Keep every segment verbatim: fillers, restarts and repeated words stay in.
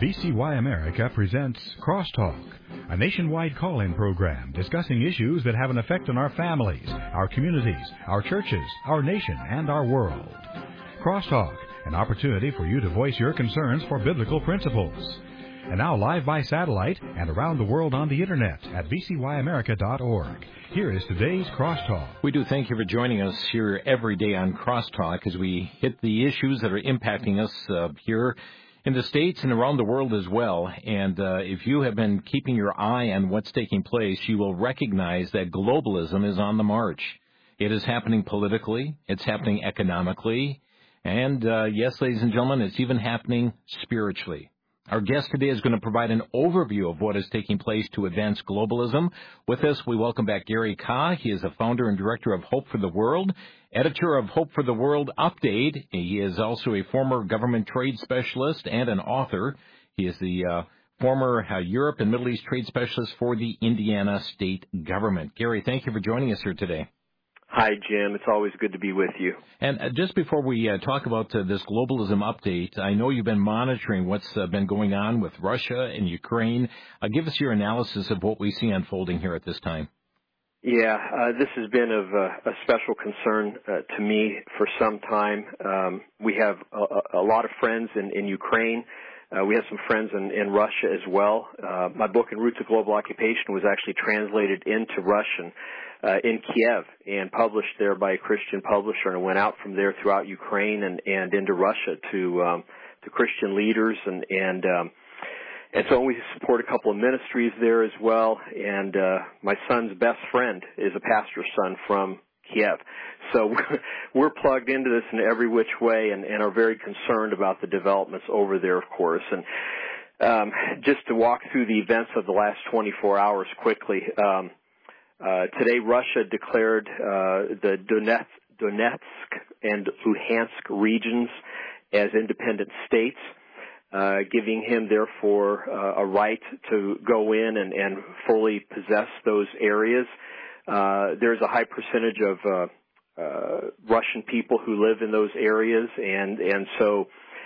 V C Y America presents Crosstalk, a nationwide call-in program discussing issues that have an effect on our families, our communities, our churches, our nation, and our world. Crosstalk, an opportunity for you to voice your concerns for biblical principles. And now live by satellite and around the world on the Internet at v c y america dot org. Here is today's Crosstalk. We do thank you for joining us here every day on Crosstalk as we hit the issues that are impacting us uh, here in the States and around the world as well. And uh, if you have been keeping your eye on what's taking place, you will recognize that globalism is on the march. It is happening politically. It's happening economically. And, uh, yes, ladies and gentlemen, it's even happening spiritually. Our guest today is going to provide an overview of what is taking place to advance globalism. With us, we welcome back Gary Kah. He is the founder and director of Hope for the World, editor of Hope for the World Update. He is also a former government trade specialist and an author. He is the uh, former uh, Europe and Middle East trade specialist for the Indiana state government. Gary, thank you for joining us here today. Hi, Jim. It's always good to be with you. And uh, just before we uh, talk about uh, this globalism update, I know you've been monitoring what's uh, been going on with Russia and Ukraine. Uh, give us your analysis of what we see unfolding here at this time. Yeah, uh, this has been of uh, a special concern uh, to me for some time. Um, we have a, a lot of friends in, in Ukraine. Uh, we have some friends in, in Russia as well. Uh, my book, In Roots of Global Occupation, was actually translated into Russian uh, in Kiev and published there by a Christian publisher, and it went out from there throughout Ukraine and, and into Russia to um, to Christian leaders, and and um, and so we support a couple of ministries there as well. And uh, my son's best friend is a pastor's son from Kiev. So we're plugged into this in every which way, and, and are very concerned about the developments over there, of course. And um, just to walk through the events of the last twenty-four hours quickly, um, uh, today Russia declared uh, the Donetsk, Donetsk and Luhansk regions as independent states, uh, giving him, therefore, uh, a right to go in and, and fully possess those areas. Uh, there's a high percentage of uh, uh, Russian people who live in those areas, and and so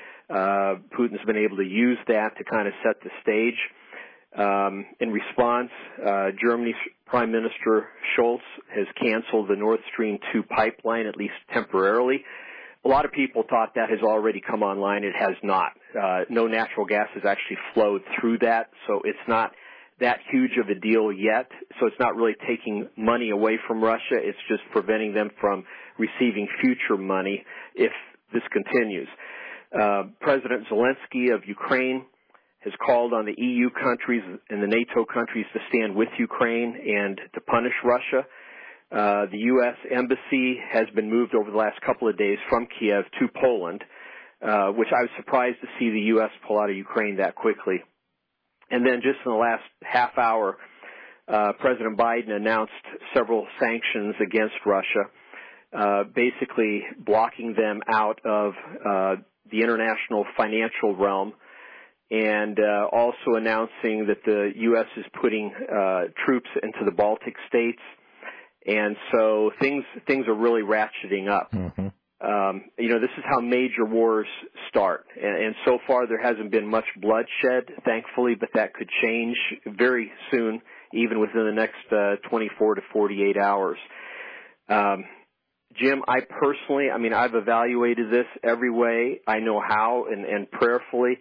uh, Putin's been able to use that to kind of set the stage. Um, in response, uh, Germany's Prime Minister Scholz has canceled the Nord Stream two pipeline, at least temporarily. A lot of people thought that has already come online. It has not. Uh, no natural gas has actually flowed through that, so it's not that huge of a deal yet. So it's not really taking money away from Russia. It's just preventing them from receiving future money if this continues. Uh, President Zelensky of Ukraine has called on the E U countries and the NATO countries to stand with Ukraine and to punish Russia. Uh, the U S embassy has been moved over the last couple of days from Kiev to Poland, uh, which I was surprised to see the U S pull out of Ukraine that quickly. And then just in the last half hour, uh, President Biden announced several sanctions against Russia, uh, basically blocking them out of uh, the international financial realm, and uh, also announcing that the U S is putting uh, troops into the Baltic states. And so things things are really ratcheting up. Mm-hmm. Um, you know, this is how major wars start. And, and so far there hasn't been much bloodshed, thankfully, but that could change very soon, even within the next uh, twenty-four to forty-eight hours. Um, Jim, I personally, I mean, I've evaluated this every way I know how and, and prayerfully.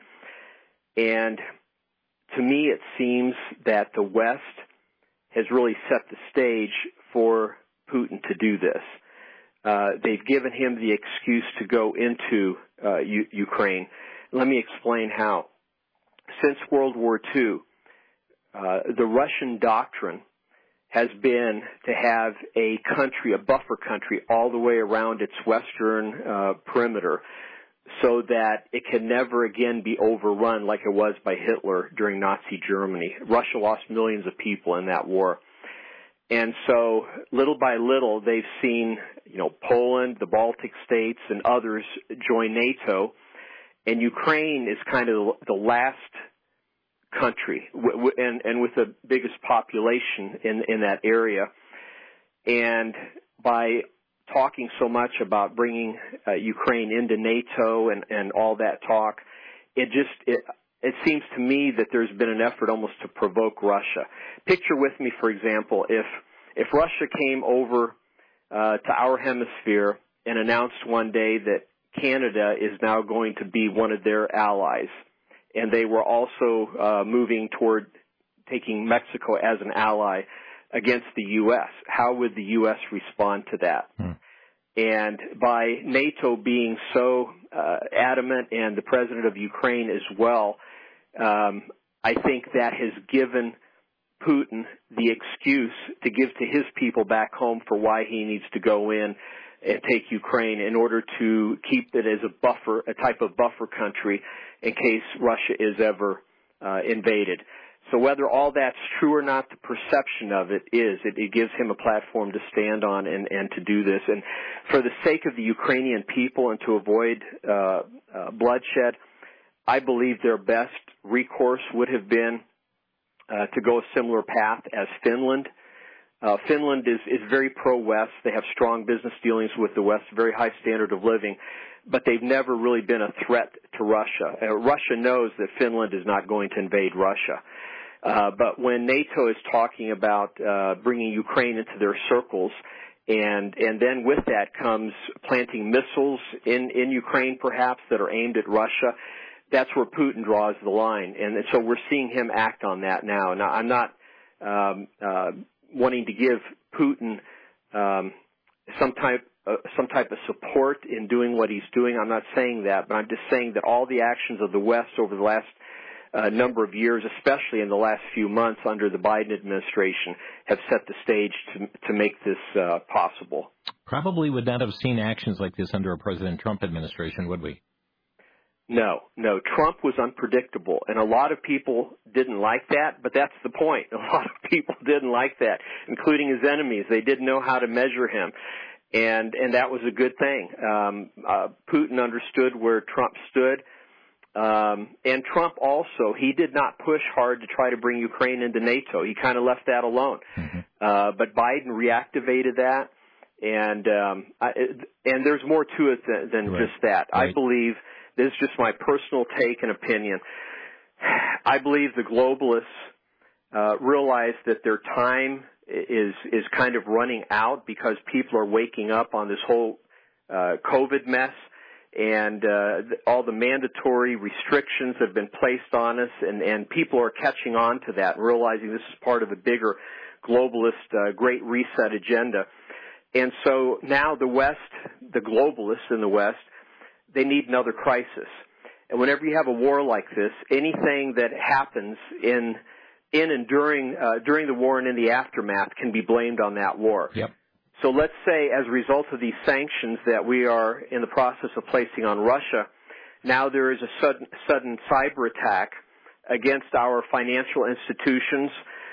And to me, it seems that the West has really set the stage for Putin to do this. Uh, they've given him the excuse to go into uh, U- Ukraine. Let me explain how. Since World War Two, uh, the Russian doctrine has been to have a country, a buffer country, all the way around its western uh, perimeter, so that it can never again be overrun like it was by Hitler during Nazi Germany. Russia lost millions of people in that war. And so, little by little, they've seen, you know, Poland, the Baltic states, and others join NATO, and Ukraine is kind of the last country, and, and with the biggest population in, in that area. And by talking so much about bringing uh, Ukraine into NATO and, and all that talk, it just, it, it seems to me that there's been an effort almost to provoke Russia. Picture with me, for example, if if Russia came over uh, to our hemisphere and announced one day that Canada is now going to be one of their allies, and they were also uh, moving toward taking Mexico as an ally against the U S. How would the U S respond to that? Hmm. And by NATO being so uh, adamant, and the president of Ukraine as well, um, I think that has given Putin the excuse to give to his people back home for why he needs to go in and take Ukraine in order to keep it as a buffer, a type of buffer country in case Russia is ever uh, invaded. So whether all that's true or not, the perception of it is. It, it gives him a platform to stand on and, and to do this. And for the sake of the Ukrainian people and to avoid uh, uh, bloodshed, I believe their best recourse would have been uh, to go a similar path as Finland. Uh, Finland is, is very pro-West. They have strong business dealings with the West, very high standard of living, but they've never really been a threat to Russia. Uh, Russia knows that Finland is not going to invade Russia. Uh, but when NATO is talking about uh, bringing Ukraine into their circles, and and then with that comes planting missiles in, in Ukraine perhaps that are aimed at Russia, that's where Putin draws the line. And so we're seeing him act on that now. Now, I'm not um, uh, wanting to give Putin um, some type uh, some type of support in doing what he's doing. I'm not saying that, but I'm just saying that all the actions of the West over the last a number of years, especially in the last few months under the Biden administration, have set the stage to to make this uh, possible. Probably would not have seen actions like this under a President Trump administration, would we? No, no. Trump was unpredictable, and a lot of people didn't like that, but that's the point. A lot of people didn't like that, including his enemies. They didn't know how to measure him, and and that was a good thing. Um, uh, Putin understood where Trump stood. Um, and Trump also, he did not push hard to try to bring Ukraine into NATO. He kind of left that alone. Mm-hmm. Uh, but Biden reactivated that, and um, I, and there's more to it than, than right. just that. Right. I believe, this is just my personal take and opinion, I believe the globalists uh, realize that their time is is kind of running out because people are waking up on this whole uh, COVID mess. And uh, all the mandatory restrictions have been placed on us, and, and people are catching on to that, realizing this is part of a bigger globalist uh, Great Reset agenda. And so now the West, the globalists in the West, they need another crisis. And whenever you have a war like this, anything that happens in in and during uh, during the war and in the aftermath can be blamed on that war. Yep. So let's say as a result of these sanctions that we are in the process of placing on Russia, now there is a sudden, sudden cyber attack against our financial institutions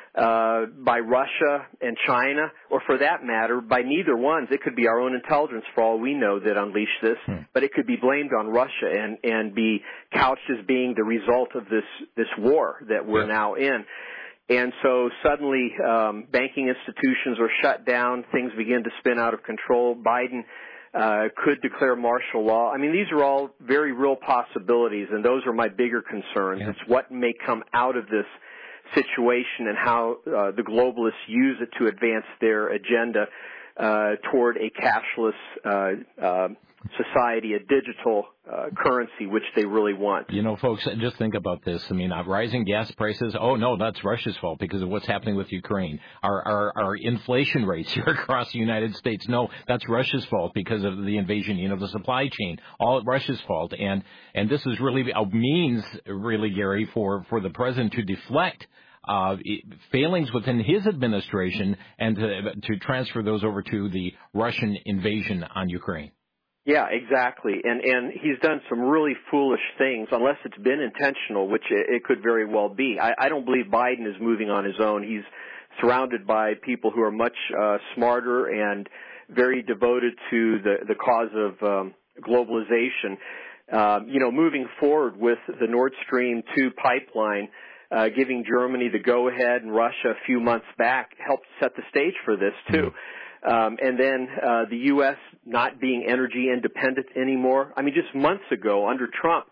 uh, by Russia and China, or for that matter, by neither ones. It could be our own intelligence, for all we know, that unleashed this, hmm. but it could be blamed on Russia and, and be couched as being the result of this, this war that we're yeah. now in. And so suddenly um, banking institutions are shut down. Things begin to spin out of control. Biden uh, could declare martial law. I mean, these are all very real possibilities, and those are my bigger concerns. Yeah. It's what may come out of this situation and how uh, the globalists use it to advance their agenda uh, toward a cashless uh, uh, society, a digital uh, currency, which they really want. You know, folks, just think about this. I mean, uh, rising gas prices, oh, no, that's Russia's fault because of what's happening with Ukraine. Our, our, our inflation rates here across the United States, no, that's Russia's fault because of the invasion, you know, the supply chain, all Russia's fault. And, and this is really a means, really, Gary, for, for the president to deflect Uh, failings within his administration and to, to transfer those over to the Russian invasion on Ukraine. Yeah, exactly. And and he's done some really foolish things, unless it's been intentional, which it, it could very well be. I, I don't believe Biden is moving on his own. He's surrounded by people who are much uh, smarter and very devoted to the, the cause of um, globalization. Uh, you know, moving forward with the Nord Stream two pipeline, uh, giving Germany the go-ahead and Russia a few months back helped set the stage for this, too. Mm-hmm. Um, and then uh, the U S not being energy independent anymore. I mean, just months ago under Trump,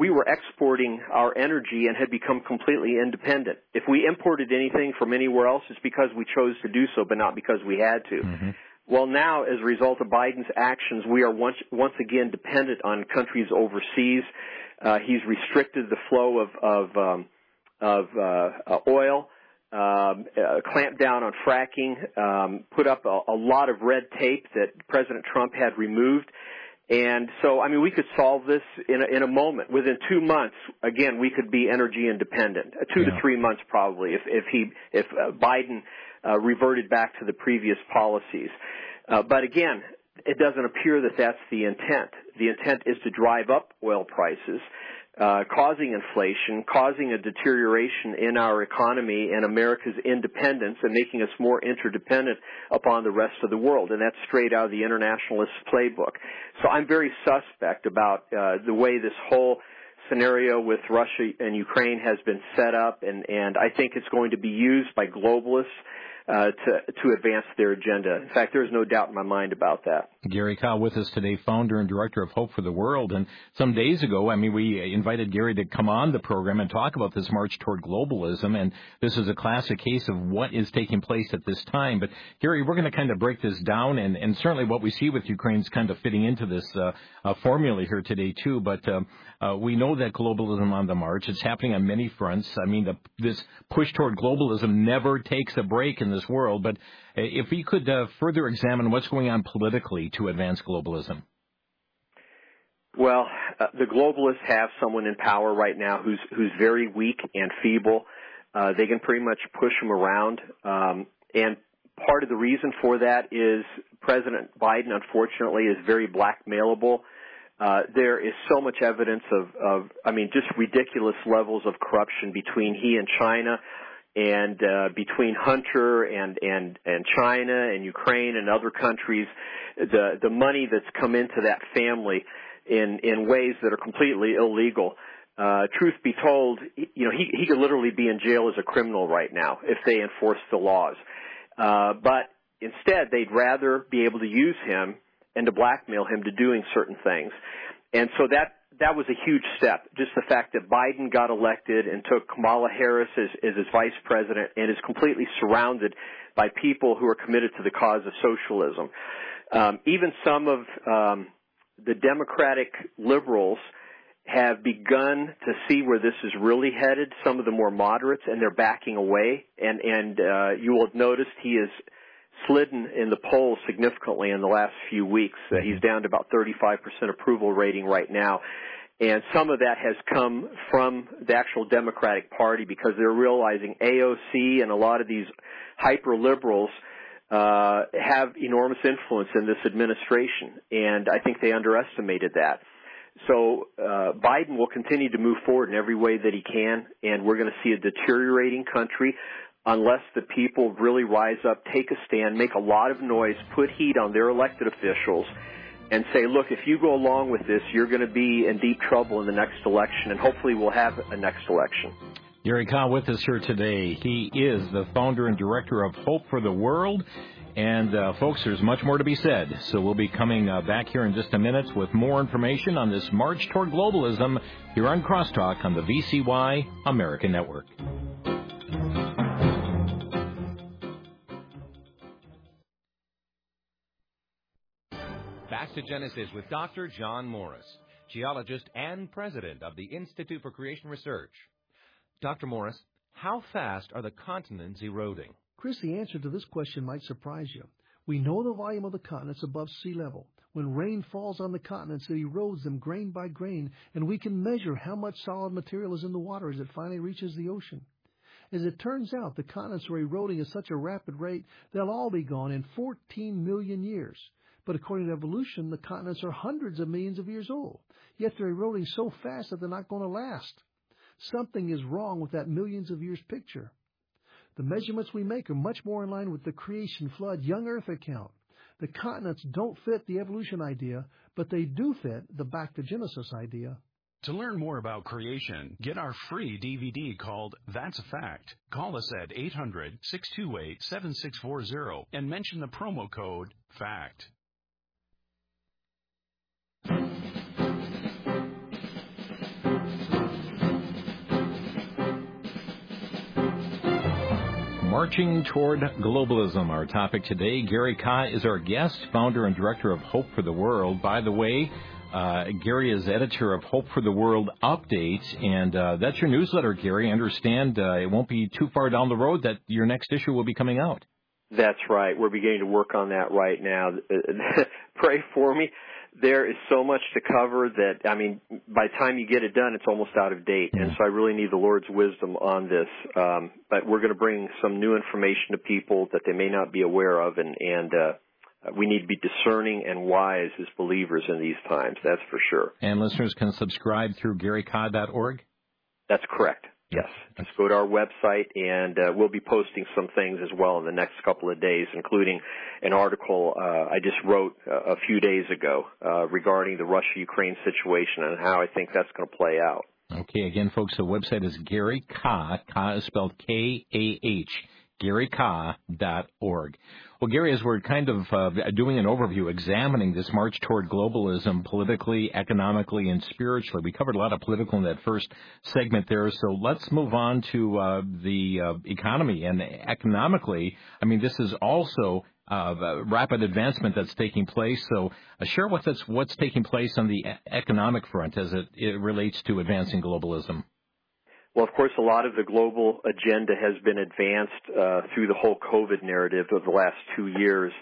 we were exporting our energy and had become completely independent. If we imported anything from anywhere else, it's because we chose to do so, but not because we had to. Mm-hmm. Well, now, as a result of Biden's actions, we are once, once again dependent on countries overseas. Uh, he's restricted the flow of, of, um, of uh, uh, oil, um, uh, clamped down on fracking, um, put up a, a lot of red tape that President Trump had removed. And so, I mean, we could solve this in a, in a moment. Within two months, again, we could be energy independent. Uh, two yeah. to three months, probably, if if he if uh, Biden uh, reverted back to the previous policies. Uh, but again, it doesn't appear that that's the intent. The intent is to drive up oil prices, uh, causing inflation, causing a deterioration in our economy and America's independence, and making us more interdependent upon the rest of the world. And that's straight out of the internationalist playbook. So I'm very suspect about uh, the way this whole scenario with Russia and Ukraine has been set up, and, and I think it's going to be used by globalists Uh, to, to advance their agenda. In fact, there's no doubt in my mind about that. Gary Kyle with us today, founder and director of Hope for the World. And some days ago, I mean, we invited Gary to come on the program and talk about this march toward globalism. And this is a classic case of what is taking place at this time. But, Gary, we're going to kind of break this down. And, and certainly what we see with Ukraine's kind of fitting into this uh, uh, formula here today, too. But uh, uh, we know that globalism on the march, it's happening on many fronts. I mean, the, this push toward globalism never takes a break in this world. But if we could uh, further examine what's going on politically to advance globalism. Well, uh, the globalists have someone in power right now who's who's very weak and feeble. Uh, they can pretty much push him around. Um, and part of the reason for that is President Biden, unfortunately, is very blackmailable. Uh, there is so much evidence of, of, I mean, just ridiculous levels of corruption between he and China, and uh, between Hunter and, and, and China and Ukraine and other countries. The, the money that's come into that family in, in ways that are completely illegal. Uh, truth be told, you know, he, he could literally be in jail as a criminal right now if they enforce the laws. Uh, but instead, they'd rather be able to use him and to blackmail him to doing certain things. And so that, that was a huge step. Just the fact that Biden got elected and took Kamala Harris as, as his vice president and is completely surrounded by people who are committed to the cause of socialism. Um, even some of um, the Democratic liberals have begun to see where this is really headed, some of the more moderates, and they're backing away. And, and uh, you will have noticed he is slidden in the polls significantly in the last few weeks. Uh, he's down to about thirty-five percent approval rating right now. And some of that has come from the actual Democratic Party because they're realizing A O C and a lot of these hyper-liberals uh, have enormous influence in this administration. And I think they underestimated that. So uh, Biden will continue to move forward in every way that he can, and we're going to see a deteriorating country unless the people really rise up, take a stand, make a lot of noise, put heat on their elected officials, and say, look, if you go along with this, you're going to be in deep trouble in the next election, and hopefully we'll have a next election. Gary Kyle with us here today. He is the founder and director of Hope for the World. And, uh, folks, there's much more to be said. So we'll be coming uh, back here in just a minute with more information on this march toward globalism here on Crosstalk on the V C Y America Network. Back to Genesis with Doctor John Morris, geologist and president of the Institute for Creation Research. Doctor Morris, how fast are the continents eroding? Chris, the answer to this question might surprise you. We know the volume of the continents above sea level. When rain falls on the continents, it erodes them grain by grain, and we can measure how much solid material is in the water as it finally reaches the ocean. As it turns out, the continents are eroding at such a rapid rate, they'll all be gone in fourteen million years. But according to evolution, the continents are hundreds of millions of years old. Yet they're eroding so fast that they're not going to last. Something is wrong with that millions of years picture. The measurements we make are much more in line with the creation flood young Earth account. The continents don't fit the evolution idea, but they do fit the back to Genesis idea. To learn more about creation, get our free D V D called That's a Fact. Call us at eight hundred, six two eight, seven six four zero and mention the promo code FACT. Marching Toward Globalism, our topic today. Gary Kah is our guest, founder and director of Hope for the World. By the way, uh, Gary is editor of Hope for the World Update, and uh, that's your newsletter, Gary. I understand uh, it won't be too far down the road that your next issue will be coming out. That's right. We're beginning to work on that right now. Pray for me. There is so much to cover that, I mean, by the time you get it done, it's almost out of date. And so I really need the Lord's wisdom on this. Um, but we're going to bring some new information to people that they may not be aware of, and, and uh, we need to be discerning and wise as believers in these times, that's for sure. And listeners can subscribe through gary kah dot org? That's correct. Yes. Just go to our website, and uh, we'll be posting some things as well in the next couple of days, including an article uh, I just wrote uh, a few days ago uh, regarding the Russia-Ukraine situation and how I think that's going to play out. Okay. Again, folks, the website is Gary Kah. Kah is spelled K A H. gary kah dot org. Well, Gary, as we're kind of uh, doing an overview, examining this march toward globalism politically, economically, and spiritually, we covered a lot of political in that first segment there, so let's move on to uh, the uh, economy. And economically, I mean, this is also uh, rapid advancement that's taking place, so uh, share with us what's taking place on the economic front as it, it relates to advancing globalism. Well, of course, a lot of the global agenda has been advanced uh, through the whole COVID narrative of the last two years.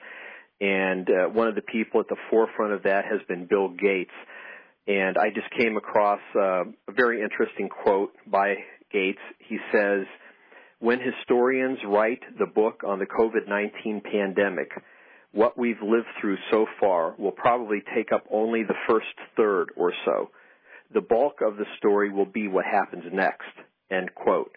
And uh, one of the people at the forefront of that has been Bill Gates. And I just came across uh, a very interesting quote by Gates. He says, "When historians write the book on the COVID nineteen pandemic, what we've lived through so far will probably take up only the first third or so. The bulk of the story will be what happens next," end quote.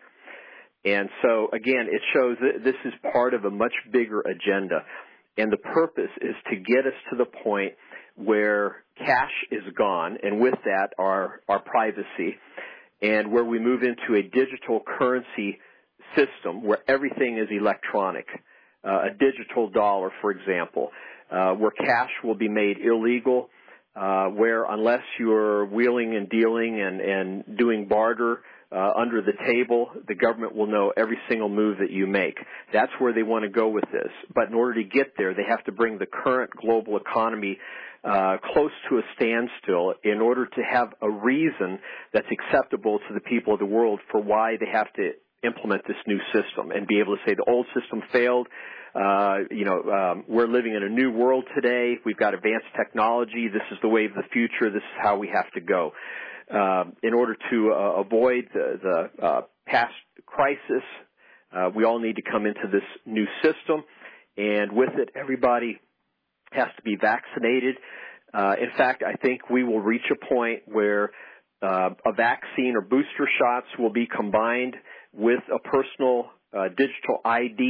And so, again, it shows that this is part of a much bigger agenda. And the purpose is to get us to the point where cash is gone, and with that, our, our privacy, and where we move into a digital currency system where everything is electronic. Uh, a digital dollar, for example, uh, where cash will be made illegal, Uh, where unless you're wheeling and dealing and, and doing barter uh, under the table, the government will know every single move that you make. That's where they want to go with this. But in order to get there, they have to bring the current global economy uh, close to a standstill in order to have a reason that's acceptable to the people of the world for why they have to implement this new system and be able to say the old system failed. Uh, you know, um, we're living in a new world today. We've got advanced technology. This is the way of the future. This is how we have to go. Uh, in order to uh, avoid the, the uh, past crisis, uh, we all need to come into this new system. And with it, everybody has to be vaccinated. Uh, in fact, I think we will reach a point where uh, a vaccine or booster shots will be combined with a personal uh, digital I D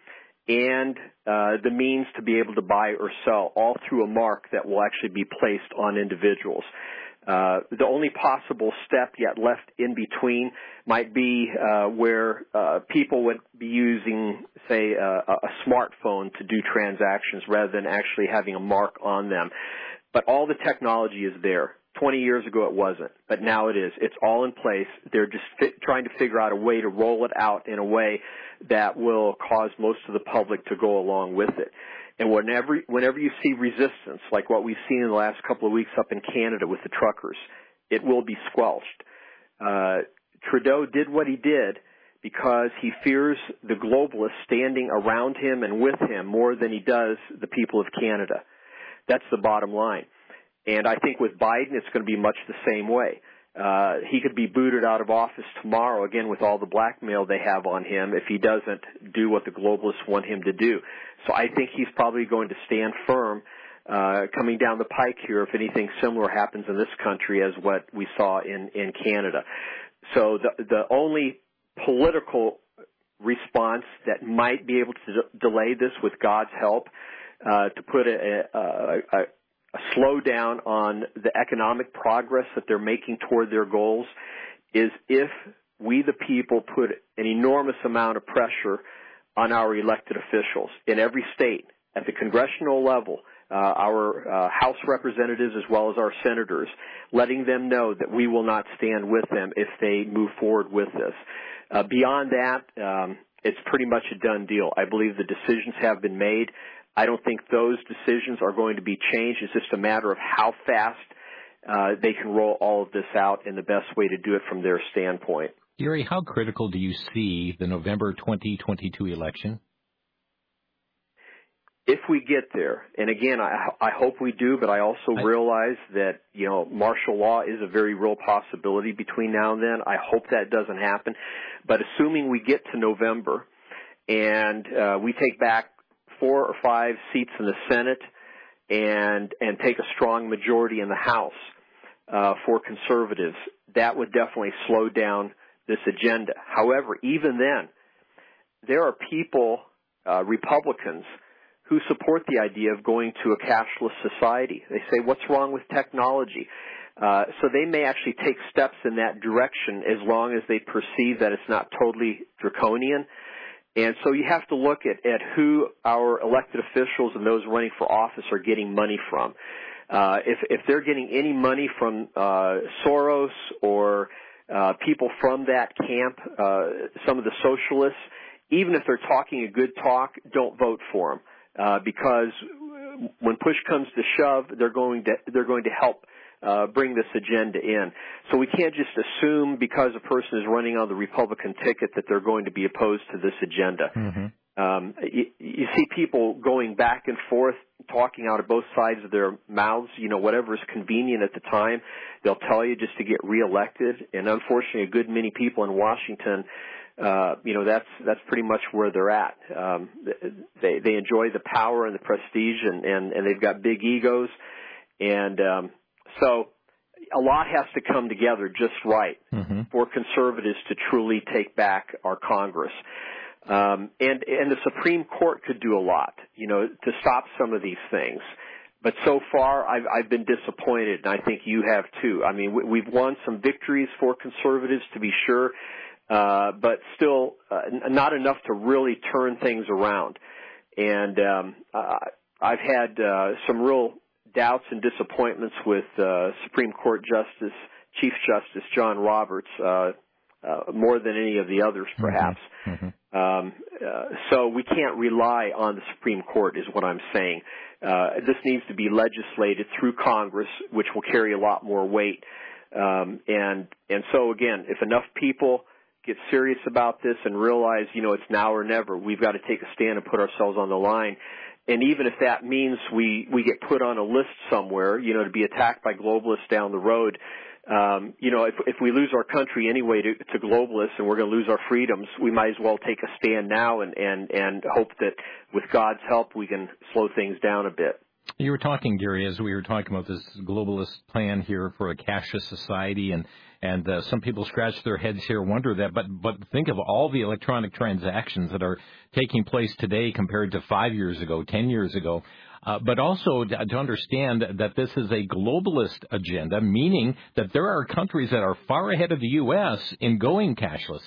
and uh, the means to be able to buy or sell, all through a mark that will actually be placed on individuals. Uh, the only possible step yet left in between might be uh, where uh, people would be using, say, uh, a smartphone to do transactions rather than actually having a mark on them. But all the technology is there. twenty years ago it wasn't, but now it is. It's all in place. They're just fi- trying to figure out a way to roll it out in a way that will cause most of the public to go along with it. And whenever, whenever you see resistance, like what we've seen in the last couple of weeks up in Canada with the truckers, it will be squelched. Uh, Trudeau did what he did because he fears the globalists standing around him and with him more than he does the people of Canada. That's the bottom line. And I think with Biden, it's going to be much the same way. Uh, he could be booted out of office tomorrow, again, with all the blackmail they have on him if he doesn't do what the globalists want him to do. So I think he's probably going to stand firm uh, coming down the pike here if anything similar happens in this country as what we saw in, in Canada. So the, the only political response that might be able to de- delay this with God's help, uh, to put a, a, a a slowdown on the economic progress that they're making toward their goals is if we, the people, put an enormous amount of pressure on our elected officials in every state, at the congressional level, uh, our uh, House representatives as well as our senators, letting them know that we will not stand with them if they move forward with this. Uh, beyond that, um, it's pretty much a done deal. I believe the decisions have been made. I don't think those decisions are going to be changed. It's just a matter of how fast uh, they can roll all of this out and the best way to do it from their standpoint. Gary, how critical do you see the November twenty twenty-two election? If we get there, and again, I, I hope we do, but I also I, realize that, you know, martial law is a very real possibility between now and then. I hope that doesn't happen. But assuming we get to November and uh, we take back four or five seats in the Senate and and take a strong majority in the House uh, for conservatives, that would definitely slow down this agenda. However, even then, there are people, uh, Republicans, who support the idea of going to a cashless society. They say, what's wrong with technology? Uh, so they may actually take steps in that direction as long as they perceive that it's not totally draconian. And so you have to look at, at who our elected officials and those running for office are getting money from. Uh, if, if they're getting any money from uh, Soros or uh, people from that camp, uh, some of the socialists, even if they're talking a good talk, don't vote for them. Uh, because when push comes to shove, they're going to they're going to help uh, bring this agenda in. So we can't just assume because a person is running on the Republican ticket that they're going to be opposed to this agenda. Mm-hmm. Um, you, you see people going back and forth, talking out of both sides of their mouths. You know, whatever is convenient at the time, they'll tell you just to get reelected. And unfortunately, a good many people in Washington. Uh, you know, that's, that's pretty much where they're at. Um, they, they enjoy the power and the prestige and, and, and they've got big egos. And, um, so a lot has to come together just right mm-hmm. for conservatives to truly take back our Congress. Um, and, and the Supreme Court could do a lot, you know, to stop some of these things. But so far, I've, I've been disappointed, and I think you have too. I mean, we, we've won some victories for conservatives, to be sure. Uh, but still uh, not enough to really turn things around. And um, uh, I've had uh, some real doubts and disappointments with uh, Supreme Court Justice, Chief Justice John Roberts, uh, uh, more than any of the others, perhaps. Mm-hmm. Um, uh, so we can't rely on the Supreme Court, is what I'm saying. Uh, this needs to be legislated through Congress, which will carry a lot more weight. Um, and and so again, if enough people get serious about this and realize, you know, it's now or never. We've got to take a stand and put ourselves on the line. And even if that means we, we get put on a list somewhere, you know, to be attacked by globalists down the road, um, you know, if, if we lose our country anyway to, to globalists and we're going to lose our freedoms, we might as well take a stand now and, and, and hope that with God's help we can slow things down a bit. You were talking, Gary, as we were talking about this globalist plan here for a cashless society, and and uh, some people scratch their heads here, wonder that, but but think of all the electronic transactions that are taking place today compared to five years ago, ten years ago. Uh, but also to, to understand that this is a globalist agenda, meaning that there are countries that are far ahead of the U S in going cashless.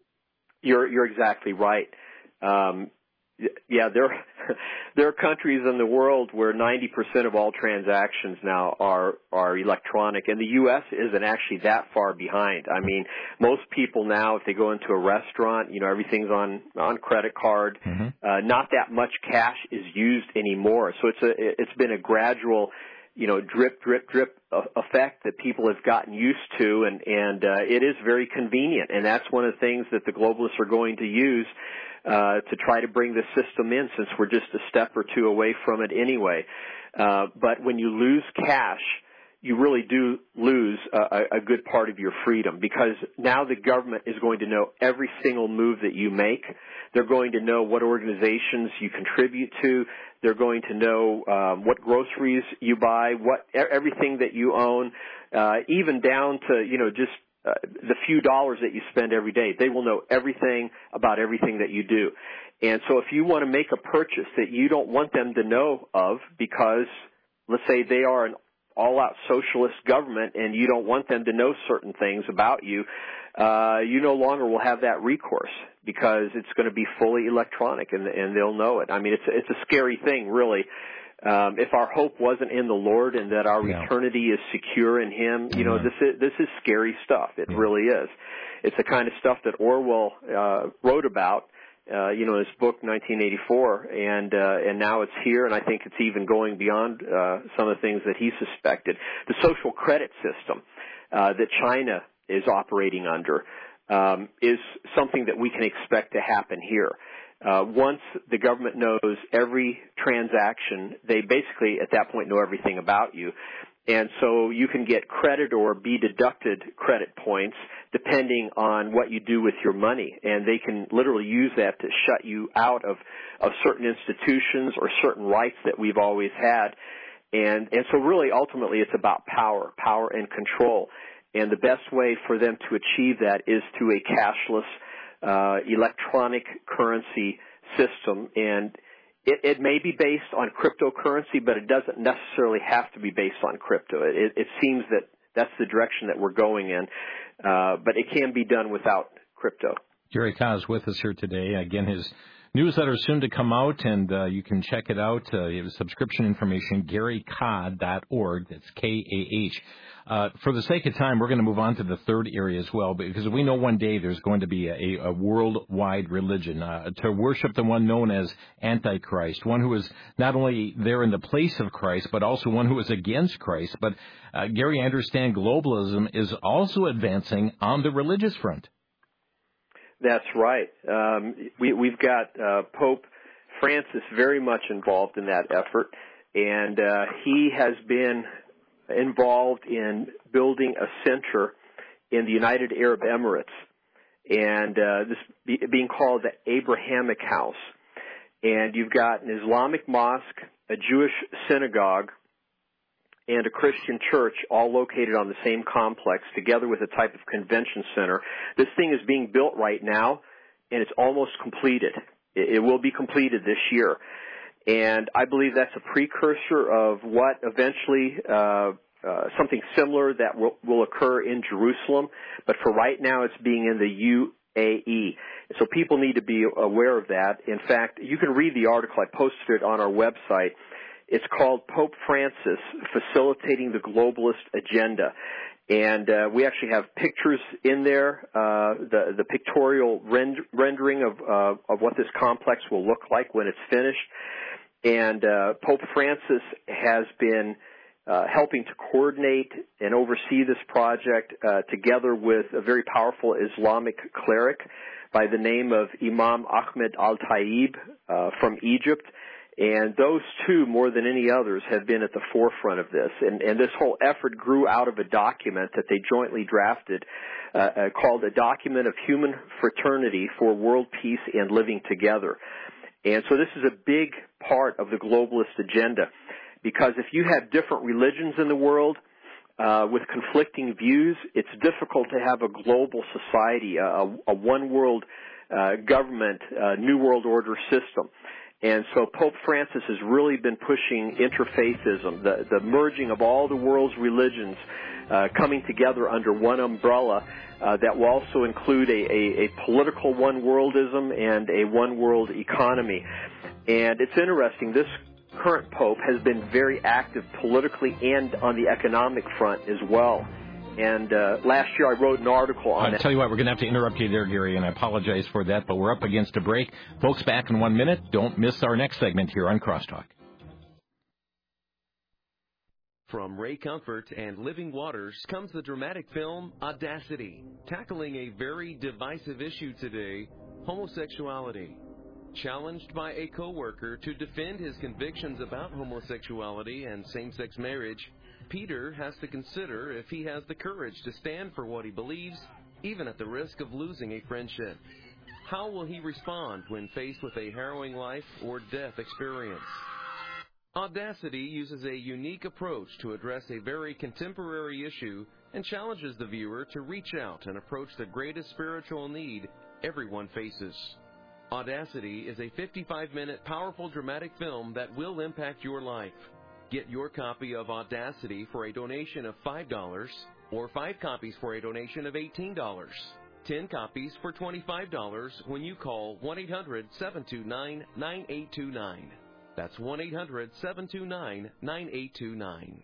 You're you're exactly right. Um, Yeah, there, there are countries in the world where ninety percent of all transactions now are, are electronic, and the U S isn't actually that far behind. I mean, most people now, if they go into a restaurant, you know, everything's on, on credit card. Mm-hmm. Uh, not that much cash is used anymore. So it's a, it's been a gradual, you know, drip, drip, drip effect that people have gotten used to, and, and, uh, it is very convenient, and that's one of the things that the globalists are going to use Uh, to try to bring the system in, since we're just a step or two away from it anyway. Uh, but when you lose cash, you really do lose a, a good part of your freedom, because now the government is going to know every single move that you make. They're going to know what organizations you contribute to. They're going to know um, what groceries you buy, what everything that you own, uh, even down to, you know, just Uh, the few dollars that you spend every day. They will know everything about everything that you do. And so if you want to make a purchase that you don't want them to know of because, let's say, they are an all-out socialist government and you don't want them to know certain things about you, uh, you no longer will have that recourse, because it's going to be fully electronic, and, and they'll know it. I mean, it's, it's a scary thing, really. Um, if our hope wasn't in the Lord and that our yeah. eternity is secure in Him, you know, mm-hmm. this is this is scary stuff. It yeah. really is. It's the kind of stuff that Orwell uh, wrote about, uh, you know, his book nineteen eighty-four, and uh, and now it's here, and I think it's even going beyond uh, some of the things that he suspected. The social credit system uh, that China is operating under um, is something that we can expect to happen here. Uh, once the government knows every transaction, they basically at that point know everything about you. And so you can get credit or be deducted credit points depending on what you do with your money. And they can literally use that to shut you out of, of certain institutions or certain rights that we've always had. And, and so really ultimately it's about power, power and control. And the best way for them to achieve that is through a cashless uh, electronic currency system. And It, it may be based on cryptocurrency, but it doesn't necessarily have to be based on crypto. It, it seems that that's the direction that we're going in, uh, but it can be done without crypto. Gary Ka is with us here today. Again, his newsletter is soon to come out, and uh, you can check it out. Uh, you have subscription information, gary ka dot org. That's K A H. Uh, for the sake of time, we're going to move on to the third area as well, because we know one day there's going to be a, a worldwide religion, uh, to worship the one known as Antichrist, one who is not only there in the place of Christ, but also one who is against Christ. But, uh, Gary, I understand globalism is also advancing on the religious front. That's right. Um, we, we've got uh, Pope Francis very much involved in that effort, and uh, he has been involved in building a center in the United Arab Emirates, and uh, this be, being called the Abrahamic House. And you've got an Islamic mosque, a Jewish synagogue, and a Christian church all located on the same complex together with a type of convention center. This thing is being built right now, and it's almost completed. It, it will be completed this year. And I believe that's a precursor of what eventually uh, uh, something similar that will, will occur in Jerusalem. But for right now, it's being in the U A E. So people need to be aware of that. In fact, you can read the article. I posted it on our website. It's called Pope Francis Facilitating the Globalist Agenda. And uh, we actually have pictures in there, uh, the, the pictorial rend- rendering of, uh, of what this complex will look like when it's finished. And uh, Pope Francis has been uh, helping to coordinate and oversee this project uh, together with a very powerful Islamic cleric by the name of Imam Ahmed Al-Taib uh, from Egypt. And those two, more than any others, have been at the forefront of this. And, and this whole effort grew out of a document that they jointly drafted uh, uh, called A Document of Human Fraternity for World Peace and Living Together. And so this is a big part of the globalist agenda, because if you have different religions in the world uh, with conflicting views, it's difficult to have a global society, a, a one-world uh, government, uh, New World Order system. And so Pope Francis has really been pushing interfaithism, the, the merging of all the world's religions uh, coming together under one umbrella uh, that will also include a, a, a political one-worldism and a one-world economy. And it's interesting, this current Pope has been very active politically and on the economic front as well. And uh, last year I wrote an article on it. I'll tell you what, we're going to have to interrupt you there, Gary, and I apologize for that, but we're up against a break. Folks, back in one minute. Don't miss our next segment here on Crosstalk. From Ray Comfort and Living Waters comes the dramatic film Audacity, tackling a very divisive issue today, homosexuality. Challenged by a coworker to defend his convictions about homosexuality and same-sex marriage, Peter has to consider if he has the courage to stand for what he believes, even at the risk of losing a friendship. How will he respond when faced with a harrowing life or death experience? Audacity uses a unique approach to address a very contemporary issue and challenges the viewer to reach out and approach the greatest spiritual need everyone faces. Audacity is a fifty-five minute powerful dramatic film that will impact your life. Get your copy of Audacity for a donation of five dollars or five copies for a donation of eighteen dollars. ten copies for twenty-five dollars when you call one eight hundred seven two nine nine eight two nine. That's one eight hundred seven two nine nine eight two nine.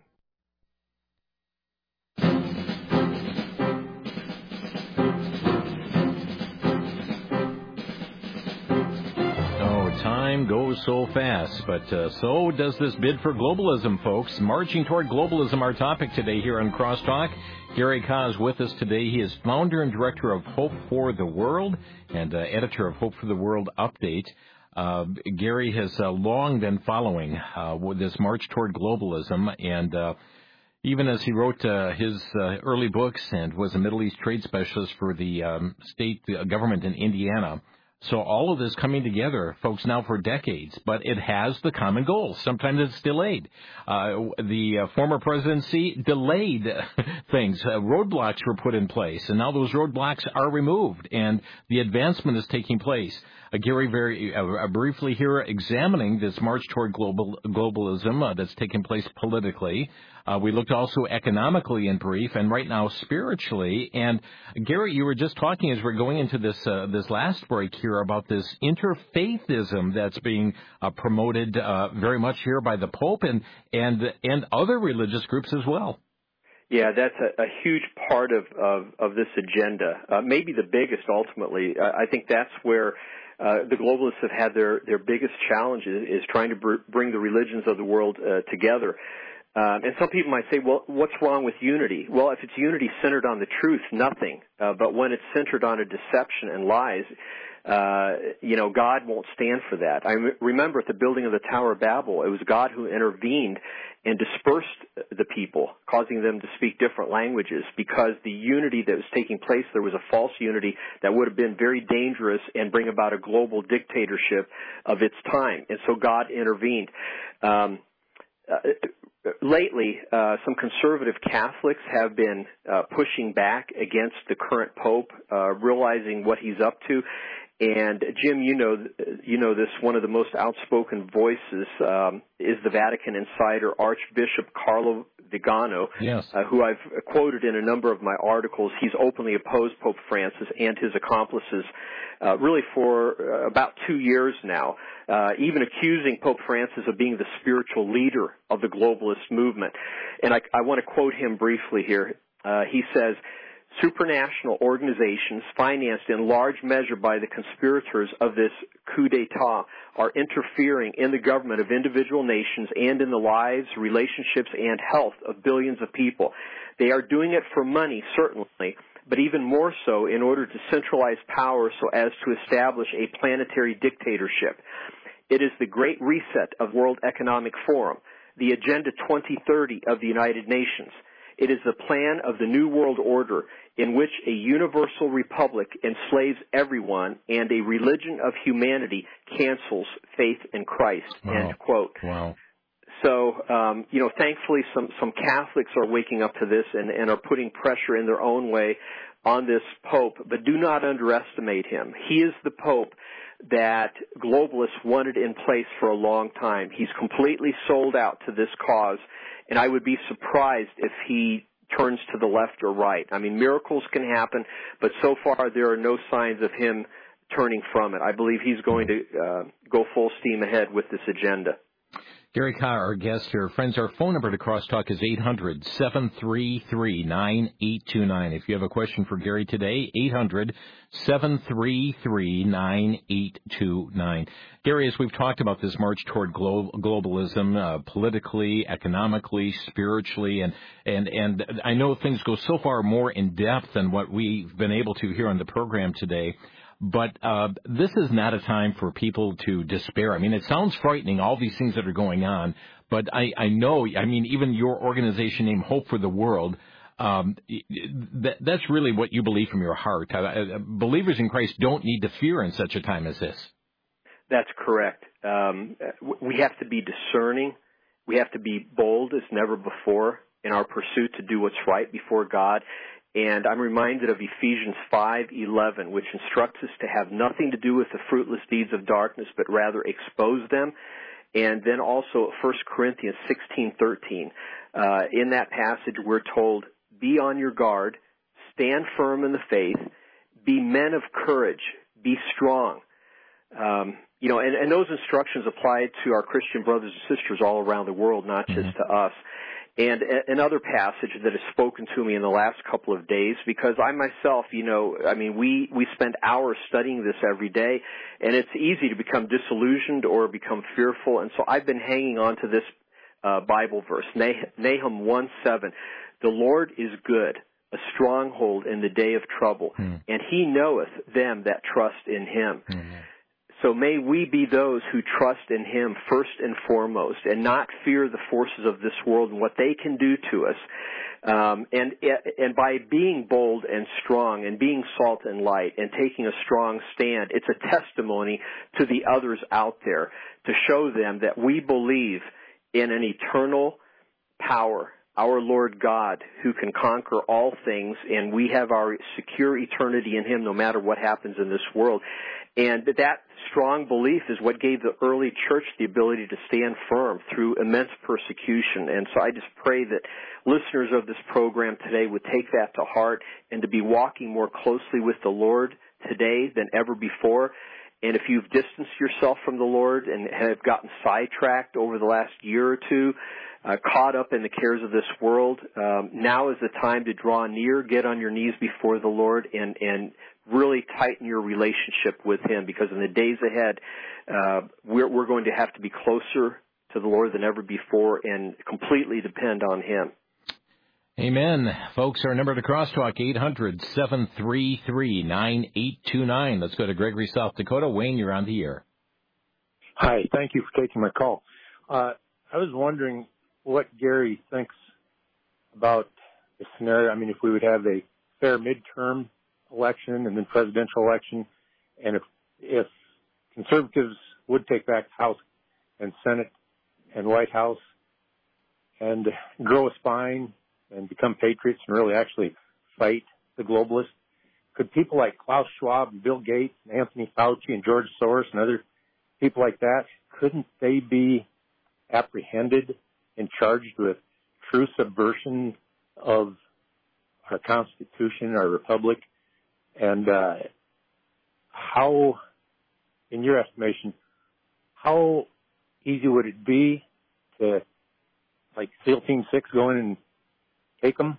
time goes so fast, but uh, so does this bid for globalism, folks. Marching toward globalism, our topic today here on Crosstalk. Gary Kah is with us today. He is founder and director of Hope for the World and uh, editor of Hope for the World Update. Uh, Gary has uh, long been following uh, this march toward globalism, and uh, even as he wrote uh, his uh, early books and was a Middle East trade specialist for the um, state uh, government in Indiana. So all of this coming together, folks, now for decades, but it has the common goal. Sometimes it's delayed. Uh, the uh, former presidency delayed things. Uh, roadblocks were put in place, and now those roadblocks are removed, and the advancement is taking place. Uh, Gary, very uh, briefly here, examining this march toward global globalism uh, that's taking place politically. Uh, we looked also economically in brief, and right now spiritually. And Gary, you were just talking as we're going into this uh, this last break here about this interfaithism that's being uh, promoted uh, very much here by the Pope and and and other religious groups as well. Yeah, that's a, a huge part of of, of this agenda. Uh, maybe the biggest, ultimately. Uh, I think that's where uh, the globalists have had their their biggest challenge is, is trying to br- bring the religions of the world uh, together. Um, and some people might say, well, what's wrong with unity? Well, if it's unity centered on the truth, nothing. Uh, but when it's centered on a deception and lies, uh, you know, God won't stand for that. I m- remember at the building of the Tower of Babel, it was God who intervened and dispersed the people, causing them to speak different languages because the unity that was taking place, there was a false unity that would have been very dangerous and bring about a global dictatorship of its time. And so God intervened. Um, uh, Lately, uh, some conservative Catholics have been uh, pushing back against the current Pope, uh, realizing what he's up to. And Jim, you know, you know this. One of the most outspoken voices um, is the Vatican insider Archbishop Carlo Vigano, yes. uh, who I've quoted in a number of my articles. He's openly opposed Pope Francis and his accomplices, uh, really for uh, about two years now, uh, even accusing Pope Francis of being the spiritual leader of the globalist movement. And I, I want to quote him briefly here. Uh, he says, "Supranational organizations financed in large measure by the conspirators of this coup d'etat are interfering in the government of individual nations and in the lives, relationships, and health of billions of people. They are doing it for money, certainly, but even more so in order to centralize power so as to establish a planetary dictatorship. It is the Great Reset of World Economic Forum, the Agenda twenty thirty of the United Nations. It is the plan of the New World Order in which a universal republic enslaves everyone and a religion of humanity cancels faith in Christ." Wow. End quote. Wow. So, um, you know, thankfully some, some Catholics are waking up to this and, and are putting pressure in their own way on this Pope, but do not underestimate him. He is the Pope that globalists wanted in place for a long time. He's completely sold out to this cause, and I would be surprised if he turns to the left or right. I mean, miracles can happen, but so far there are no signs of him turning from it. I believe he's going to uh, go full steam ahead with this agenda. Gary Kah, our guest here. Friends, our phone number to Crosstalk is eight hundred, seven three three, nine eight two nine. If you have a question for Gary today, eight hundred, seven three three, nine eight two nine. Gary, as we've talked about this march toward glo- globalism, uh, politically, economically, spiritually, and, and, and I know things go so far more in depth than what we've been able to here on the program today. But uh, this is not a time for people to despair. I mean, it sounds frightening, all these things that are going on, but I, I know, I mean, even your organization named Hope for the World, um, that, that's really what you believe from your heart. Uh, believers in Christ don't need to fear in such a time as this. That's correct. Um, we have to be discerning. We have to be bold as never before in our pursuit to do what's right before God. And I'm reminded of Ephesians five eleven, which instructs us to have nothing to do with the fruitless deeds of darkness, but rather expose them. And then also First Corinthians sixteen thirteen. Uh, in that passage, we're told, "Be on your guard, stand firm in the faith, be men of courage, be strong." Um, you know, and, and those instructions apply to our Christian brothers and sisters all around the world, not just mm-hmm. to us. and another passage that has spoken to me in the last couple of days, because I myself, you know, I mean, we, we spend hours studying this every day, and it's easy to become disillusioned or become fearful, and so I've been hanging on to this uh, Bible verse, Nahum one seven. The Lord is good, a stronghold in the day of trouble, hmm. and he knoweth them that trust in him. Hmm. So may we be those who trust in him first and foremost, and not fear the forces of this world and what they can do to us. Um, and and by being bold and strong and being salt and light and taking a strong stand, it's a testimony to the others out there to show them that we believe in an eternal power, our Lord God, who can conquer all things, and we have our secure eternity in him no matter what happens in this world. And that strong belief is what gave the early church the ability to stand firm through immense persecution. And so I just pray that listeners of this program today would take that to heart and to be walking more closely with the Lord today than ever before. And if you've distanced yourself from the Lord and have gotten sidetracked over the last year or two, uh, caught up in the cares of this world, um, now is the time to draw near, get on your knees before the Lord, and, and really tighten your relationship with him, because in the days ahead, uh, we're, we're going to have to be closer to the Lord than ever before and completely depend on him. Amen. Folks, our number to Crosstalk, eight hundred, seven three three, nine eight two nine. Let's go to Gregory, South Dakota. Wayne, you're on the air. Hi, thank you for taking my call. Uh, I was wondering what Gary thinks about the scenario. I mean, if we would have a fair midterm election and then presidential election, and if if conservatives would take back House and Senate and White House and grow a spine and become patriots and really actually fight the globalists, could people like Klaus Schwab and Bill Gates and Anthony Fauci and George Soros and other people like that, couldn't they be apprehended and charged with true subversion of our Constitution, our republic? And uh, how, in your estimation, how easy would it be to, like, SEAL Team six go in and take them?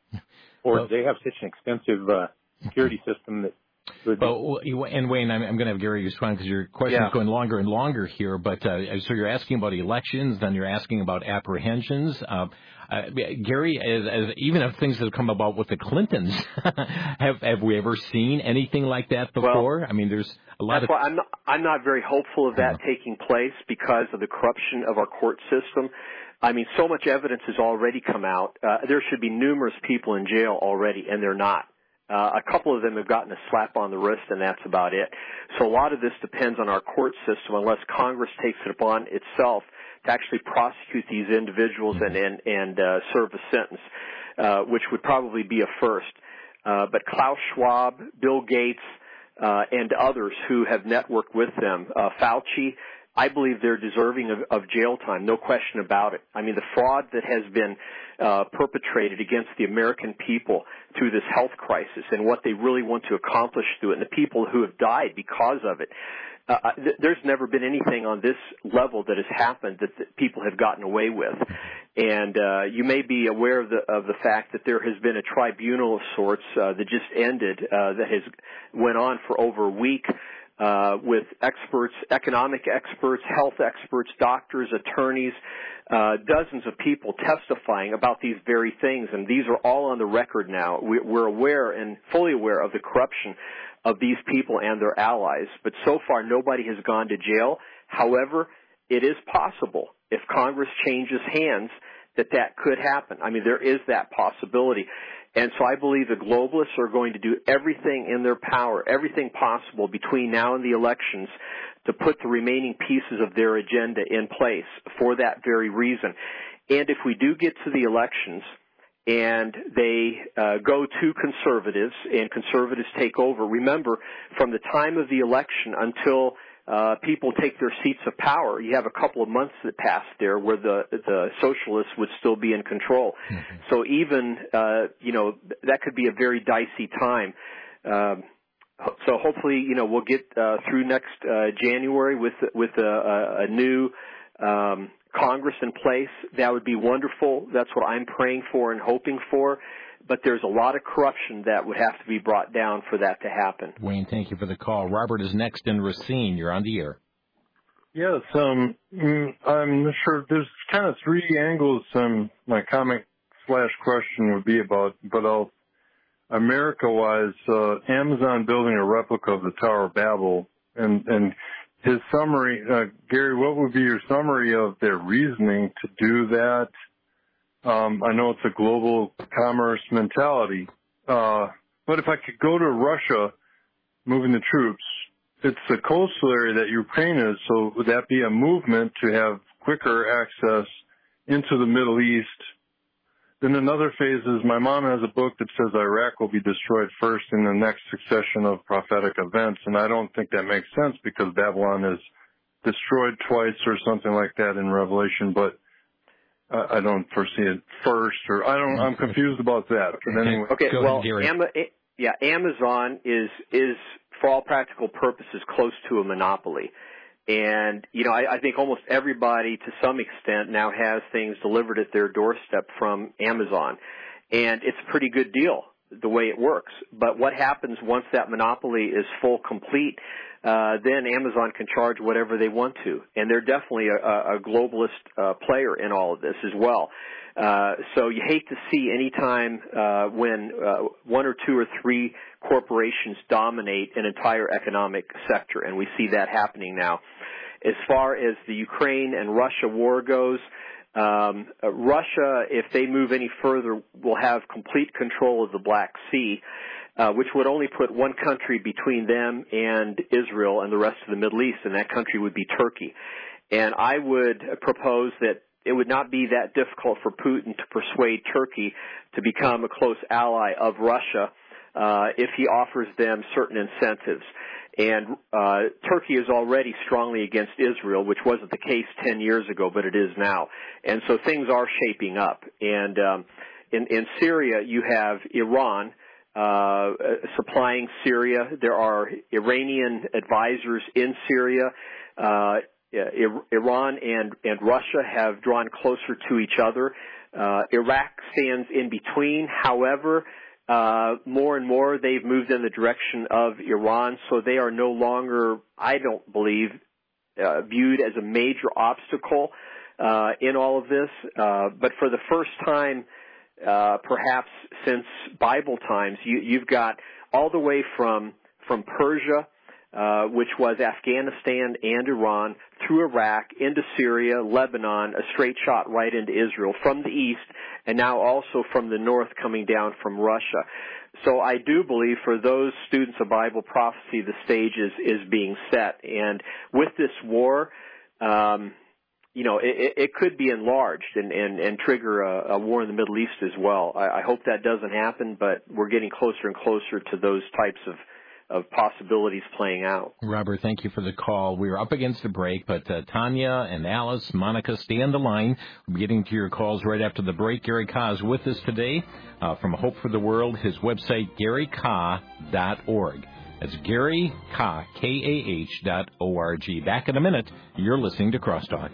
Or well, do they have such an extensive uh, security system that would... Well, and Wayne, I'm, I'm going to have Gary respond because your question yeah. is going longer and longer here. But uh, so you're asking about elections, then you're asking about apprehensions. Uh, uh, Gary, as, as even if things have come about with the Clintons, have have we ever seen anything like that before? Well, I mean, there's a lot that's of... why I'm not, I'm not very hopeful of that yeah. taking place because of the corruption of our court system. I mean, so much evidence has already come out. Uh, there should be numerous people in jail already, and they're not. Uh, a couple of them have gotten a slap on the wrist, and that's about it. So a lot of this depends on our court system unless Congress takes it upon itself to actually prosecute these individuals and, and, and uh, serve a sentence, uh, which would probably be a first. Uh, but Klaus Schwab, Bill Gates, uh, and others who have networked with them, uh, Fauci, I believe they're deserving of, of jail time, no question about it. I mean, the fraud that has been uh, perpetrated against the American people through this health crisis and what they really want to accomplish through it, and the people who have died because of it. Uh, th- there's never been anything on this level that has happened that, that people have gotten away with. And uh, you may be aware of the, of the fact that there has been a tribunal of sorts uh, that just ended uh, that has went on for over a week. Uh, with experts, economic experts, health experts, doctors, attorneys, uh, dozens of people testifying about these very things, and these are all on the record now. We, we're aware and fully aware of the corruption of these people and their allies, but so far nobody has gone to jail. However, it is possible if Congress changes hands that that could happen. I mean, there is that possibility. And so I believe the globalists are going to do everything in their power, everything possible between now and the elections to put the remaining pieces of their agenda in place for that very reason. And if we do get to the elections and they uh, go to conservatives and conservatives take over, remember, from the time of the election until Uh, people take their seats of power, you have a couple of months that pass there where the the socialists would still be in control. Mm-hmm. So even, uh, you know, that could be a very dicey time. Um, so hopefully, you know, we'll get uh, through next uh, January with with a, a, a new um, Congress in place, that would be wonderful. That's what I'm praying for and hoping for. But there's a lot of corruption that would have to be brought down for that to happen. Wayne, thank you for the call. Robert is next in Racine. You're on the air. Yes, um, I'm not sure. There's kind of three angles um, my comment slash question would be about, but I'll, America-wise, uh, Amazon building a replica of the Tower of Babel, and, and his summary, uh, Gary, what would be your summary of their reasoning to do that? Um, I know it's a global commerce mentality, uh, but if I could go to Russia, moving the troops, it's the coastal area that Ukraine is, so would that be a movement to have quicker access into the Middle East? Then another phase is my mom has a book that says Iraq will be destroyed first in the next succession of prophetic events, and I don't think that makes sense because Babylon is destroyed twice or something like that in Revelation, but I don't foresee it first, or I don't, I'm confused about that. But anyway. Okay, Go well, ahead, Ama- yeah, Amazon is, is, for all practical purposes, close to a monopoly. And, you know, I, I think almost everybody to some extent now has things delivered at their doorstep from Amazon. And it's a pretty good deal the way it works. But what happens once that monopoly is full complete, uh, then Amazon can charge whatever they want to. And they're definitely a, a globalist uh, player in all of this as well. Uh, so you hate to see any time uh, when uh, one or two or three corporations dominate an entire economic sector, and we see that happening now. As far as the Ukraine and Russia war goes, um, uh, Russia, if they move any further, will have complete control of the Black Sea, uh, which would only put one country between them and Israel and the rest of the Middle East, and that country would be Turkey. And I would propose that it would not be that difficult for Putin to persuade Turkey to become a close ally of Russia uh, if he offers them certain incentives. And uh, Turkey is already strongly against Israel, which wasn't the case ten years ago, but it is now. And so things are shaping up. And um, in, in Syria, you have Iran uh, supplying Syria. There are Iranian advisors in Syria. Uh, Iran and, and Russia have drawn closer to each other. Uh, Iraq stands in between. However, uh, more and more they've moved in the direction of Iran, so they are no longer, I don't believe, uh, viewed as a major obstacle uh, in all of this. Uh, but for the first time, uh, perhaps since Bible times, you, you've got all the way from from Persia, Uh, which was Afghanistan and Iran, through Iraq, into Syria, Lebanon, a straight shot right into Israel from the east, and now also from the north coming down from Russia. So I do believe for those students of Bible prophecy, the stage is, is being set. And with this war, um, you know, it, it could be enlarged and, and, and trigger a, a war in the Middle East as well. I, I hope that doesn't happen, but we're getting closer and closer to those types of of possibilities playing out. Robert, thank you for the call. We're up against the break, but uh, Tanya and Alice, Monica, stay on the line. We'll be getting to your calls right after the break. Gary Kah is with us today uh, from Hope for the World. His website, gary kah dot org. That's Gary Kah, K A H dot O R G. Back in a minute. You're listening to Crosstalk.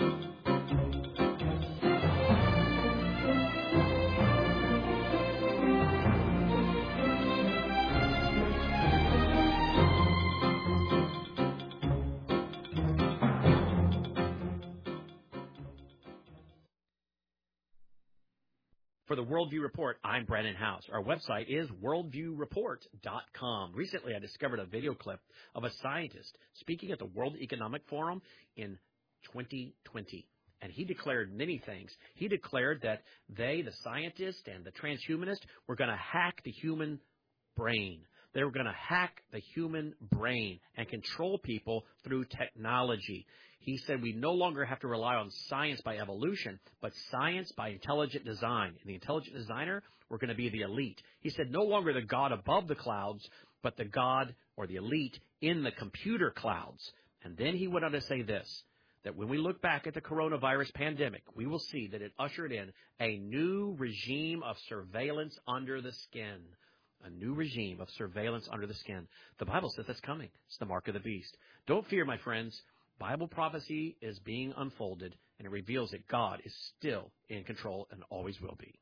For the Worldview Report, I'm Brandon House. Our website is worldview report dot com. Recently, I discovered a video clip of a scientist speaking at the World Economic Forum in twenty twenty. And he declared many things. He declared that they, the scientists and the transhumanists, were going to hack the human brain. They were going to hack the human brain and control people through technology. He said we no longer have to rely on science by evolution, but science by intelligent design. And the intelligent designer, we're going to be the elite. He said no longer the God above the clouds, but the God or the elite in the computer clouds. And then he went on to say this, that when we look back at the coronavirus pandemic, we will see that it ushered in a new regime of surveillance under the skin. A new regime of surveillance under the skin. The Bible says that's coming. It's the mark of the beast. Don't fear, my friends. Bible prophecy is being unfolded, and it reveals that God is still in control and always will be.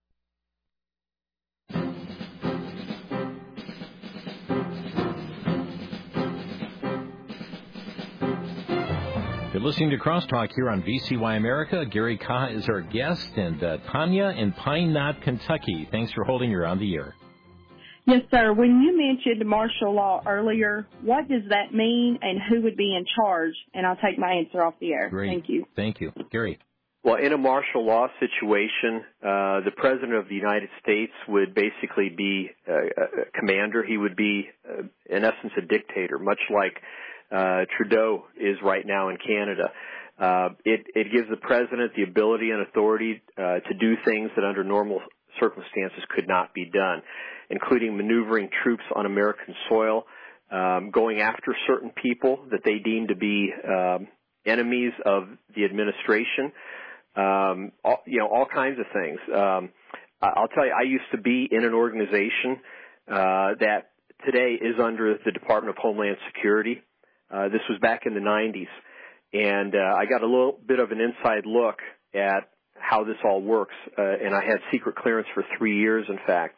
You're listening to Crosstalk here on V C Y America. Gary Kaha is our guest, and uh, Tanya in Pine Knot, Kentucky. Thanks for holding her on the air. Yes, sir. When you mentioned martial law earlier, what does that mean and who would be in charge? And I'll take my answer off the air. Great. Thank you. Thank you. Gary. Well, in a martial law situation, uh, the President of the United States would basically be uh, a commander. He would be, uh, in essence, a dictator, much like uh, Trudeau is right now in Canada. Uh, it, it gives the President the ability and authority uh, to do things that under normal circumstances could not be done, including maneuvering troops on American soil, um, going after certain people that they deem to be um, enemies of the administration, um, all, you know, all kinds of things. Um, I'll tell you, I used to be in an organization uh, that today is under the Department of Homeland Security. Uh, this was back in the nineties, and uh, I got a little bit of an inside look at how this all works, uh, and I had secret clearance for three years, in fact.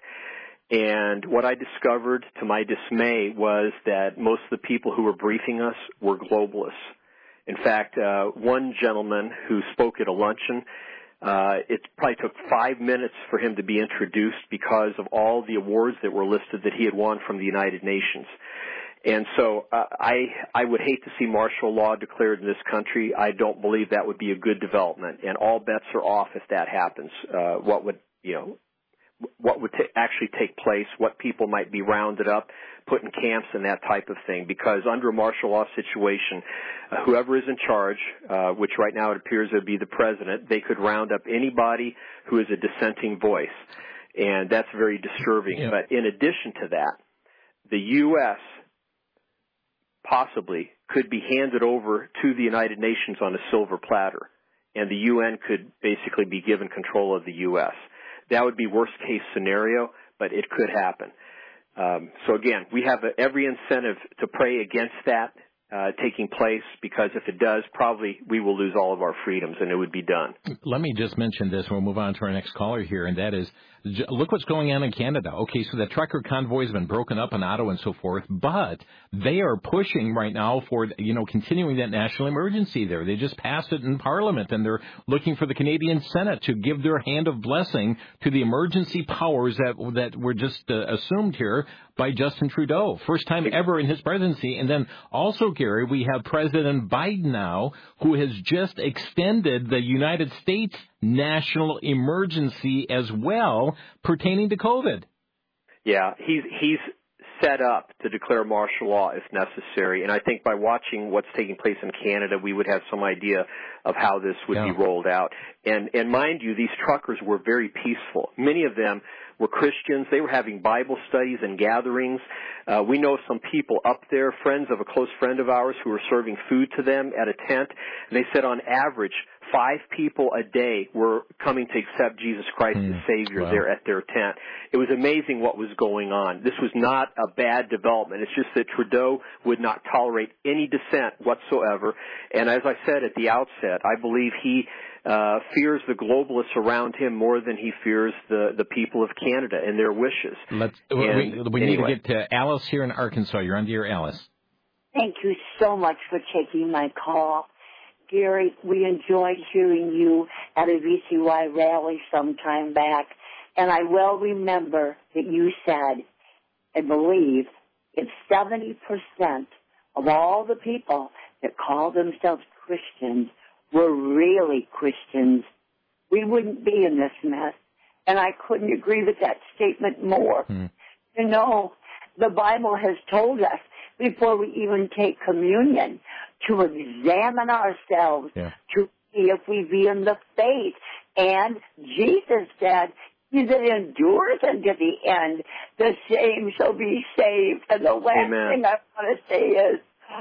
And what I discovered, to my dismay, was that most of the people who were briefing us were globalists. In fact, uh, one gentleman who spoke at a luncheon, uh, it probably took five minutes for him to be introduced because of all the awards that were listed that he had won from the United Nations. And so uh, I I would hate to see martial law declared in this country. I don't believe that would be a good development, and all bets are off if that happens. Uh, what would you know? What would t- actually take place? What people might be rounded up, put in camps, and that type of thing? Because under a martial law situation, uh, whoever is in charge, uh, which right now it appears to be the president, they could round up anybody who is a dissenting voice, and that's very disturbing. Yeah. But in addition to that, the U S possibly could be handed over to the United Nations on a silver platter, and the U N could basically be given control of the U S That would be worst-case scenario, but it could happen. Um, so, again, we have a, every incentive to pray against that uh, taking place, because if it does, probably we will lose all of our freedoms, and it would be done. Let me just mention this. We'll move on to our next caller here, and that is, look what's going on in Canada. Okay, so the trucker convoy has been broken up in Ottawa and so forth, but they are pushing right now for, you know, continuing that national emergency there. They just passed it in Parliament, and they're looking for the Canadian Senate to give their hand of blessing to the emergency powers that that were just uh, assumed here by Justin Trudeau. First time ever in his presidency. And then also, Gary, we have President Biden now, who has just extended the United States national emergency as well pertaining to COVID. Yeah, he's he's set up to declare martial law if necessary, and I think by watching what's taking place in Canada, we would have some idea of how this would yeah. be rolled out. And and mind you, these truckers were very peaceful. Many of them were Christians. They were having Bible studies and gatherings. Uh, we know some people up there, friends of a close friend of ours, who were serving food to them at a tent, and they said on average, five people a day were coming to accept Jesus Christ mm. as Savior wow. there at their tent. It was amazing what was going on. This was not a bad development. It's just that Trudeau would not tolerate any dissent whatsoever. And as I said at the outset, I believe he uh, fears the globalists around him more than he fears the, the people of Canada and their wishes. Let's, and we we anyway. need to get to Alice here in Arkansas. You're on the air, Alice. Thank you so much for taking my call. Gary, we enjoyed hearing you at a V C Y rally some time back, and I well remember that you said, I believe, if seventy percent of all the people that call themselves Christians were really Christians, we wouldn't be in this mess. And I couldn't agree with that statement more. Mm. You know, the Bible has told us before we even take communion to examine ourselves, yeah. to see if we be in the faith. And Jesus said, he that endures unto the end, the same shall be saved. And the last Amen. thing I want to say is,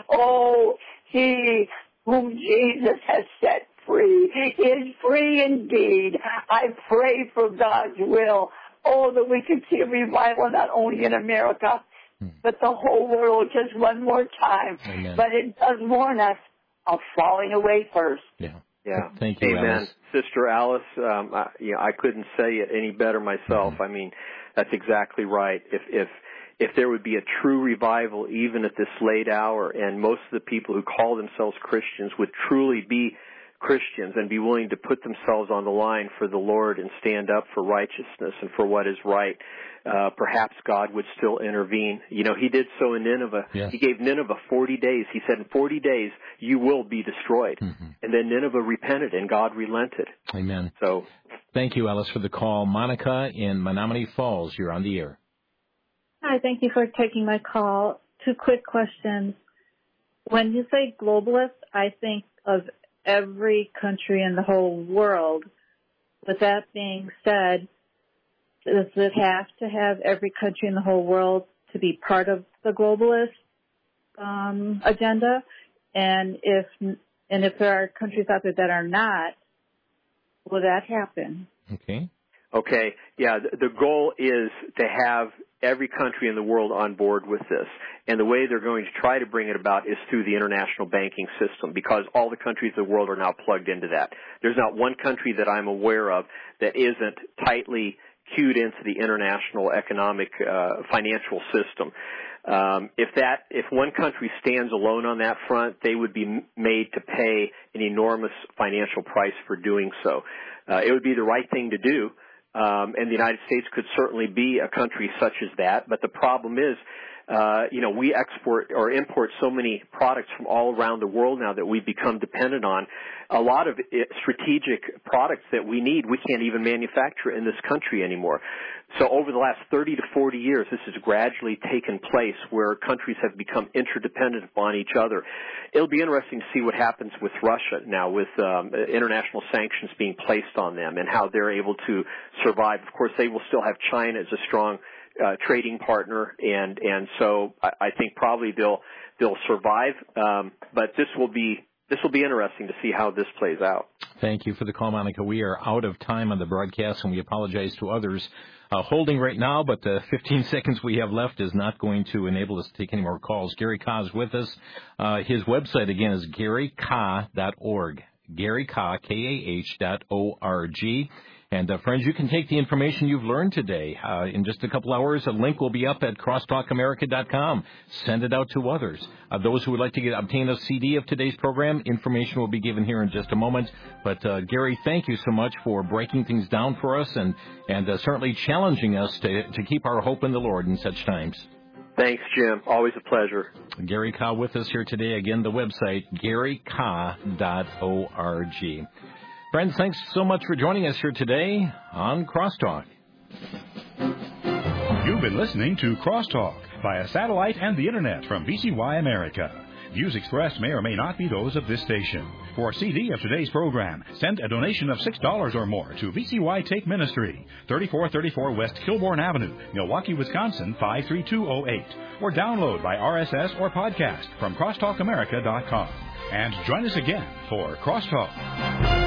oh, he whom Jesus has set free is free indeed. I pray for God's will. Oh, that we could see a revival not only in America, but the whole world just one more time. Amen. But it does warn us of falling away first. Yeah. Yeah. Thank you, Amen. Alice. Sister Alice, um, I, you know, I couldn't say it any better myself. Mm-hmm. I mean, that's exactly right. If, if, if there would be a true revival even at this late hour, and most of the people who call themselves Christians would truly be Christians and be willing to put themselves on the line for the Lord and stand up for righteousness and for what is right, uh, perhaps God would still intervene. You know, he did so in Nineveh. Yes. He gave Nineveh forty days. He said, in forty days, you will be destroyed. Mm-hmm. And then Nineveh repented, and God relented. Amen. So, thank you, Alice, for the call. Monica in Menominee Falls, you're on the air. Hi, thank you for taking my call. Two quick questions. When you say globalist, I think of every country in the whole world. With that being said, does it have to have every country in the whole world to be part of the globalist um, agenda? And if and if there are countries out there that are not, will that happen? Okay. Okay. Yeah, the, the goal is to have every country in the world on board with this. And the way they're going to try to bring it about is through the international banking system, because all the countries of the world are now plugged into that. There's not one country that I'm aware of that isn't tightly cued into the international economic uh, financial system. Um, if that, if one country stands alone on that front, they would be made to pay an enormous financial price for doing so. Uh, it would be the right thing to do. Um, and the United States could certainly be a country such as that. But the problem is, uh, you know, we export or import so many products from all around the world now that we've become dependent on. A lot of it, strategic products that we need, we can't even manufacture in this country anymore. So over the last thirty to forty years, this has gradually taken place where countries have become interdependent upon each other. It'll be interesting to see what happens with Russia now, with um, international sanctions being placed on them and how they're able to survive. Of course, they will still have China as a strong uh, trading partner, and and so I, I think probably they'll they'll survive. Um, but this will be this will be interesting to see how this plays out. Thank you for the call, Monica. We are out of time on the broadcast, and we apologize to others uh, holding right now, but the fifteen seconds we have left is not going to enable us to take any more calls. Gary Kah is with us. Uh, his website, again, is gary kah dot org. Gary Kah, K A H dot O R G. And, uh, friends, you can take the information you've learned today. Uh, in just a couple hours, a link will be up at crosstalk america dot com. Send it out to others. Uh, those who would like to get obtain a C D of today's program, information will be given here in just a moment. But, uh, Gary, thank you so much for breaking things down for us and, and uh, certainly challenging us to, to keep our hope in the Lord in such times. Thanks, Jim. Always a pleasure. Gary Kah with us here today. Again, the website, gary kah dot org. Friends, thanks so much for joining us here today on Crosstalk. You've been listening to Crosstalk via satellite and the Internet from V C Y America. Views expressed may or may not be those of this station. For a C D of today's program, send a donation of six dollars or more to V C Y Take Ministry, thirty-four thirty-four West Kilbourne Avenue, Milwaukee, Wisconsin, five three two oh eight. Or download by R S S or podcast from crosstalk america dot com. And join us again for Crosstalk.